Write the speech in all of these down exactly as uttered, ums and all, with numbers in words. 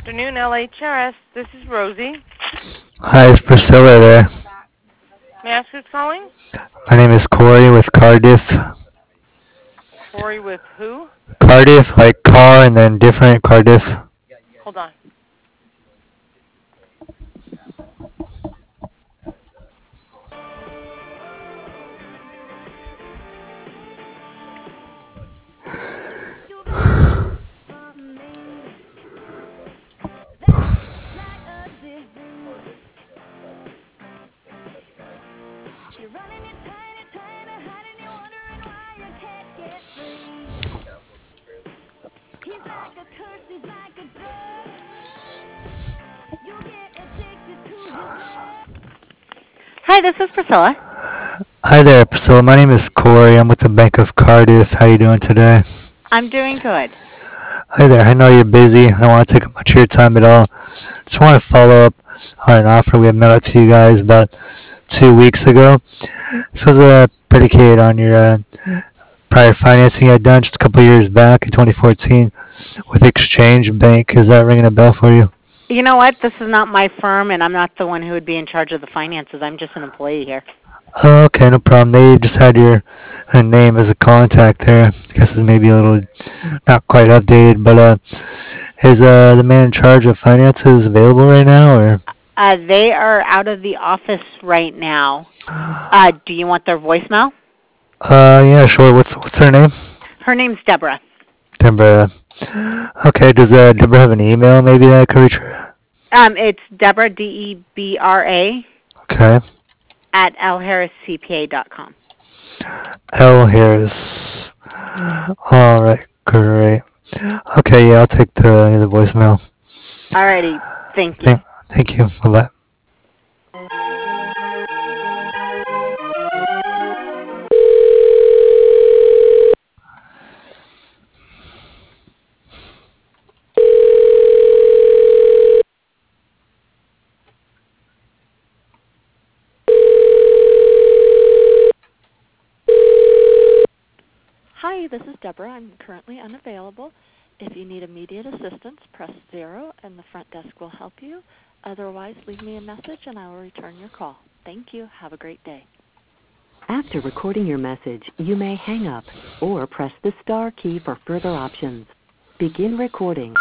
afternoon, L H R S. This is Rosie. Hi, it's Priscilla there. May I ask who's calling? My name is Corey with Cardiff. Corey with who? Cardiff, like car and then different Cardiff. Hold on. Hi, this is Priscilla. Hi there, Priscilla. My name is Corey. I'm with the Bank of Cardiff. How you doing today? I'm doing good. Hi there. I know you're busy. I don't want to take up much of your time at all. Just want to follow up on an offer we had mailed out to you guys about two weeks ago. This was uh, predicated on your uh, prior financing you had done just a couple years back in twenty fourteen with Exchange Bank. Is that ringing a bell for you? You know what? This is not my firm, and I'm not the one who would be in charge of the finances. I'm just an employee here. Oh, okay, no problem. They just had your uh, name as a contact there. I guess it's maybe a little not quite updated, but uh, is uh, the man in charge of finances available right now, or? Uh, they are out of the office right now. Uh, do you want their voicemail? Uh, yeah, sure. What's what's her name? Her name's Deborah. Deborah. Okay, does uh, Deborah have an email maybe that I could reach her? Um, it's Deborah, D E B R A, Okay. at l harris c p a dot com. L. Harris. All right, great. Okay, yeah, I'll take the the voicemail. Alrighty, thank you. Thank, thank you. Bye-bye. Hi, this is Deborah. I'm currently unavailable. If you need immediate assistance, press zero and the front desk will help you. Otherwise, leave me a message and I will return your call. Thank you. Have a great day. After recording your message, you may hang up or press the star key for further options. Begin recording.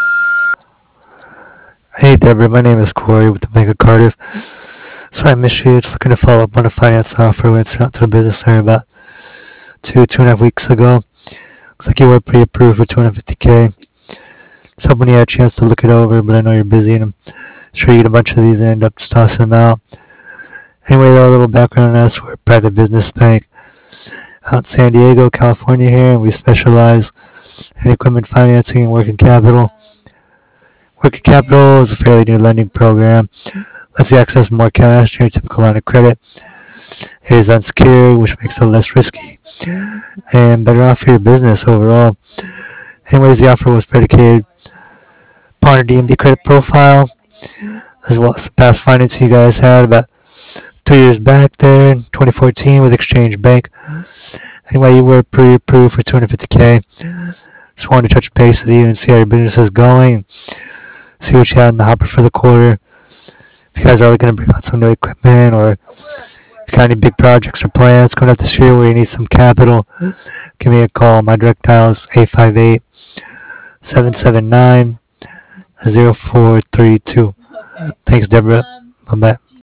Hey, Deborah. My name is Corey with the Bank of Cardiff. Sorry I missed you. Just looking to follow up on a finance offer we sent out to the business there about two, two and a half weeks ago. Looks like you were pre-approved for two hundred fifty K. Just hoping you had a chance to look it over, but I know you're busy and I'm sure you get a bunch of these and end up just tossing them out. Anyway, though, a little background on us. We're a private business bank out in San Diego, California here, and we specialize in equipment financing and working capital. Working capital is a fairly new lending program. Lets you access more cash than your typical line of credit. It is unsecured, which makes it less risky and better off for your business overall. Anyways, the offer was predicated upon a D M D credit profile, as well as the past financing you guys had about two years back there in twenty fourteen with Exchange Bank. Anyway, you were pre-approved for two hundred fifty K. Just wanted to touch base with you and see how your business is going, see what you had in the hopper for the quarter. If you guys are looking to bring on some new equipment, or if you got any big projects or plans coming up this year where you need some capital, give me a call. My direct dial is eight five eight, seven seven nine, zero four three two. Thanks, Deborah. Bye-bye.